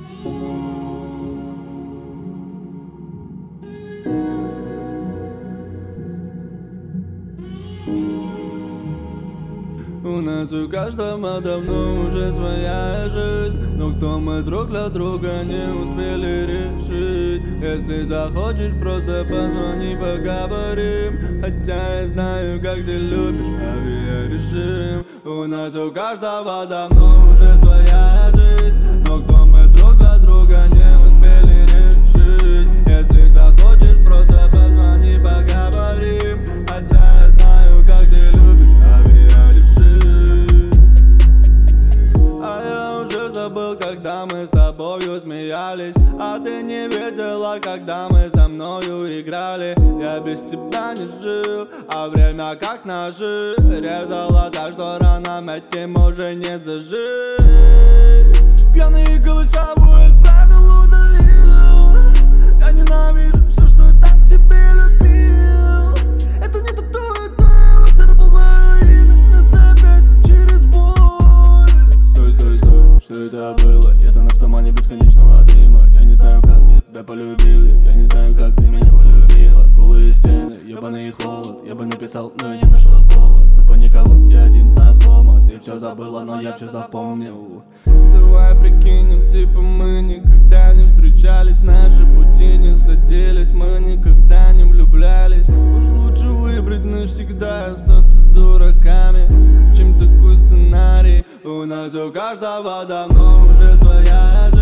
У нас у каждого давно уже своя жизнь, но кто мы друг для друга не успели решить. Если захочешь, просто позвони, поговорим. Хотя я знаю, как ты любишь авиарежим. У нас у каждого давно уже своя жизнь, но кто мы друг для друга не успели решить. Если захочешь, просто позвони, поговорим. Хотя я знаю, как ты любишь авиарежим. А я уже забыл, когда мы с тобою смеялись, а ты не видела, когда мы со мною играли. Я без тебя не жил, а время как ножи резало так, что ранам этим уже не зажить. Пьяные голосовые отправил, удалил. Я ненавижу все, что я так тебе любил. Это не тату, это царапал мое имя на запястье через боль. Стой, стой, стой, что это было? Это на автомате бесконечного дыма. Я не знаю, как тебя полюбили, я не знаю, как ты меня полюбила. Голые стены, ебаный холод. Я бы написал, но я не нашел повод. Тупо никого, я один знакома. Ты все забыла, но я все запомнил. Давай прикинем, типа мы никогда не встречались, наши пути не сходились, мы никогда не влюблялись. Уж лучше выбрать навсегда, остаться дураками, чем такой сценарий. У нас у каждого давно уже своя жизнь.